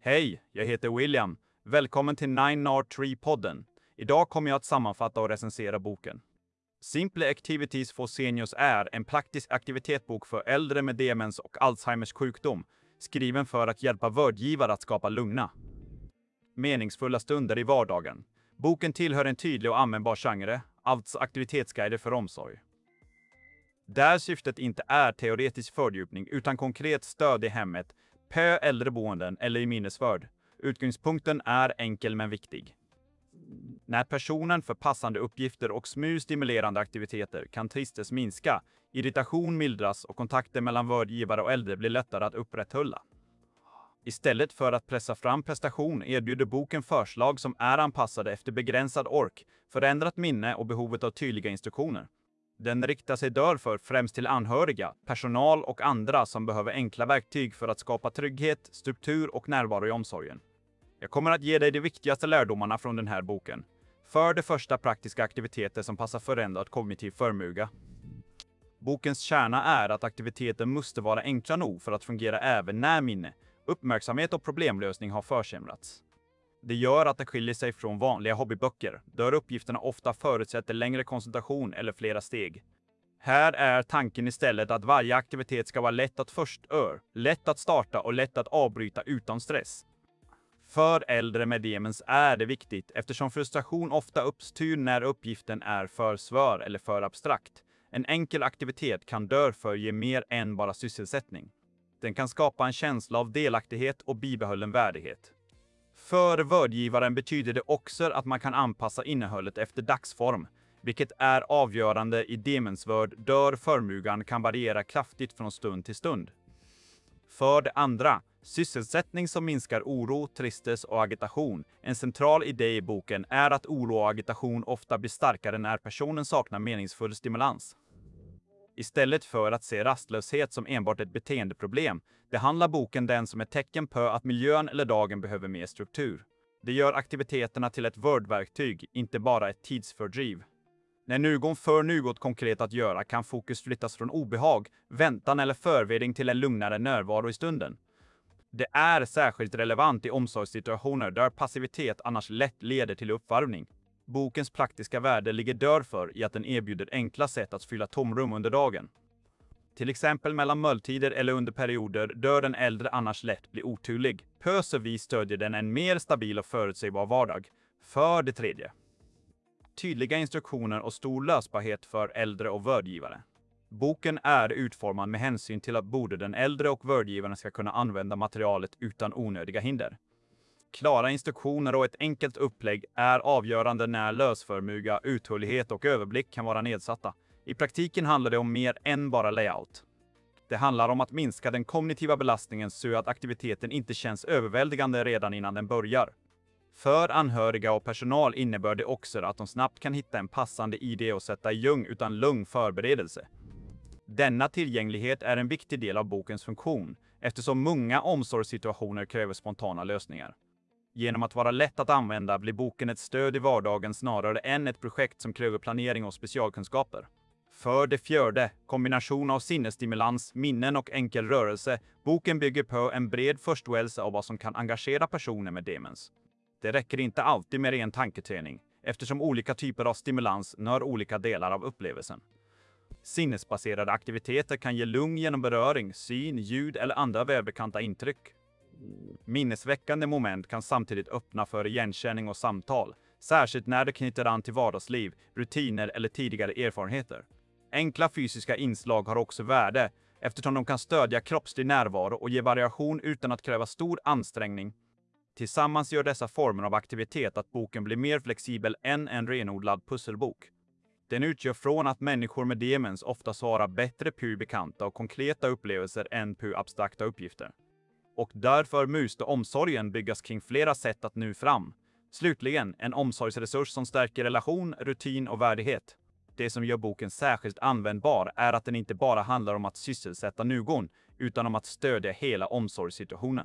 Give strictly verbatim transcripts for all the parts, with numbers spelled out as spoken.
Hej, jag heter William. Välkommen till nine R tre-podden. Idag kommer jag att sammanfatta och recensera boken. Simple Activities for Seniors är en praktisk aktivitetsbok för äldre med demens och Alzheimers sjukdom, skriven för att hjälpa vårdgivare att skapa lugna, meningsfulla stunder i vardagen. Boken tillhör en tydlig och användbar genre, alltså aktivitetsguider för omsorg. Där syftet inte är teoretisk fördjupning utan konkret stöd i hemmet, på äldreboenden eller i minnesvård. Utgångspunkten är enkel men viktig. När personen för passande uppgifter och små stimulerande aktiviteter kan tristess minska, irritation mildras och kontakter mellan vårdgivare och äldre blir lättare att upprätthålla. Istället för att pressa fram prestation erbjuder boken förslag som är anpassade efter begränsad ork, förändrat minne och behovet av tydliga instruktioner. Den riktar sig därför främst till anhöriga, personal och andra som behöver enkla verktyg för att skapa trygghet, struktur och närvaro i omsorgen. Jag kommer att ge dig de viktigaste lärdomarna från den här boken. För det första, praktiska aktiviteter som passar förändrad kognitiv förmåga. Bokens kärna är att aktiviteter måste vara enkla nog för att fungera även när minne, uppmärksamhet och problemlösning har försämrats. Det gör att det skiljer sig från vanliga hobbyböcker, där uppgifterna ofta förutsätter längre koncentration eller flera steg. Här är tanken istället att varje aktivitet ska vara lätt att först ör, lätt att starta och lätt att avbryta utan stress. För äldre med demens är det viktigt eftersom frustration ofta uppstyr när uppgiften är för svår eller för abstrakt. En enkel aktivitet kan därför ge mer än bara sysselsättning. Den kan skapa en känsla av delaktighet och bibehållen värdighet. För vårdgivaren betyder det också att man kan anpassa innehållet efter dagsform, vilket är avgörande i demensvård där förmågan kan variera kraftigt från stund till stund. För det andra, sysselsättning som minskar oro, tristess och agitation. En central idé i boken är att oro och agitation ofta blir starkare när personen saknar meningsfull stimulans. Istället för att se rastlöshet som enbart ett beteendeproblem, behandlar boken den som ett tecken på att miljön eller dagen behöver mer struktur. Det gör aktiviteterna till ett vårdverktyg, inte bara ett tidsfördriv. När någon får något konkret att göra kan fokus flyttas från obehag, väntan eller förvärdning till en lugnare närvaro i stunden. Det är särskilt relevant i omsorgssituationer där passivitet annars lätt leder till uppvarvning. Bokens praktiska värde ligger därför i att den erbjuder enkla sätt att fylla tomrum under dagen. Till exempel mellan måltider eller under perioder där den äldre annars lätt blir otydlig. På så vis stödjer den en mer stabil och förutsägbar vardag. För det tredje, tydliga instruktioner och stor lösbarhet för äldre och vårdgivare. Boken är utformad med hänsyn till att både den äldre och vårdgivaren ska kunna använda materialet utan onödiga hinder. Klara instruktioner och ett enkelt upplägg är avgörande när lösförmåga, uthållighet och överblick kan vara nedsatta. I praktiken handlar det om mer än bara layout. Det handlar om att minska den kognitiva belastningen så att aktiviteten inte känns överväldigande redan innan den börjar. För anhöriga och personal innebär det också att de snabbt kan hitta en passande idé och sätta igång utan lång förberedelse. Denna tillgänglighet är en viktig del av bokens funktion, eftersom många omsorgssituationer kräver spontana lösningar. Genom att vara lätt att använda blir boken ett stöd i vardagen snarare än ett projekt som kräver planering och specialkunskaper. För det fjärde, kombination av sinnesstimulans, minnen och enkel rörelse. Boken bygger på en bred förståelse av vad som kan engagera personer med demens. Det räcker inte alltid med ren tanketräning, eftersom olika typer av stimulans når olika delar av upplevelsen. Sinnesbaserade aktiviteter kan ge lugn genom beröring, syn, ljud eller andra välbekanta intryck. Minnesväckande moment kan samtidigt öppna för igenkänning och samtal, särskilt när det knyter an till vardagsliv, rutiner eller tidigare erfarenheter. Enkla fysiska inslag har också värde, eftersom de kan stödja kroppslig närvaro och ge variation utan att kräva stor ansträngning. Tillsammans gör dessa former av aktivitet att boken blir mer flexibel än en renodlad pusselbok. Den utgör från att människor med demens ofta svarar bättre på bekanta och konkreta upplevelser än på abstrakta uppgifter. Och därför måste omsorgen byggas kring flera sätt att nå fram. Slutligen, en omsorgsresurs som stärker relation, rutin och värdighet. Det som gör boken särskilt användbar är att den inte bara handlar om att sysselsätta någon, utan om att stödja hela omsorgssituationen.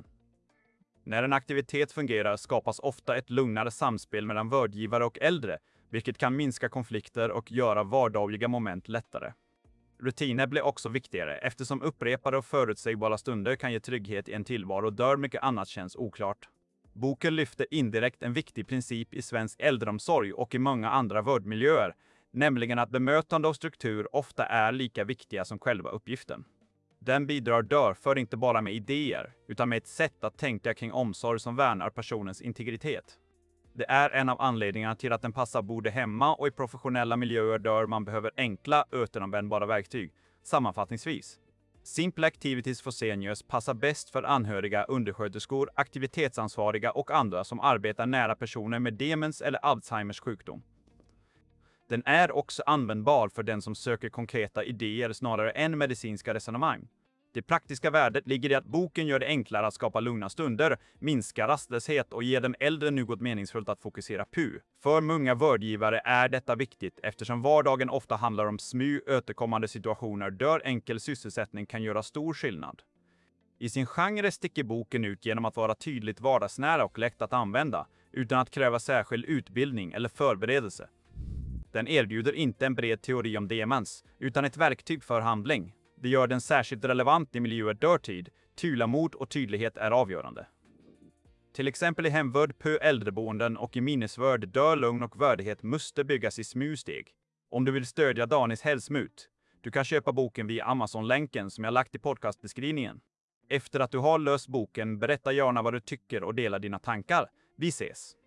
När en aktivitet fungerar skapas ofta ett lugnare samspel mellan vårdgivare och äldre, vilket kan minska konflikter och göra vardagliga moment lättare. Rutiner blir också viktigare eftersom upprepade och förutsägbara stunder kan ge trygghet i en tillvaro där mycket annat känns oklart. Boken lyfter indirekt en viktig princip i svensk äldreomsorg och i många andra vårdmiljöer, nämligen att bemötande och struktur ofta är lika viktiga som själva uppgiften. Den bidrar därför inte bara med idéer, utan med ett sätt att tänka kring omsorg som värnar personens integritet. Det är en av anledningarna till att den passar både hemma och i professionella miljöer där man behöver enkla, återanvändbara verktyg. Sammanfattningsvis. Simple Activities for Seniors passar bäst för anhöriga, undersköterskor, aktivitetsansvariga och andra som arbetar nära personer med demens eller Alzheimers sjukdom. Den är också användbar för den som söker konkreta idéer snarare än medicinska resonemang. Det praktiska värdet ligger i att boken gör det enklare att skapa lugna stunder, minska rastlöshet och ge den äldre något meningsfullt att fokusera på. För många vårdgivare är detta viktigt eftersom vardagen ofta handlar om små, återkommande situationer där enkel sysselsättning kan göra stor skillnad. I sin genre sticker boken ut genom att vara tydligt vardagsnära och lätt att använda, utan att kräva särskild utbildning eller förberedelse. Den erbjuder inte en bred teori om demens, utan ett verktyg för handling. Det gör den särskilt relevant i miljöer där tid, tålamod och tydlighet är avgörande. Till exempel i hemvård, på äldreboenden och i minnesvård där lugn och värdighet måste byggas i små steg. Om du vill stödja Danis hälsmut, du kan köpa boken via Amazon-länken som jag lagt i podcastbeskrivningen. Efter att du har löst boken, berätta gärna vad du tycker och dela dina tankar. Vi ses!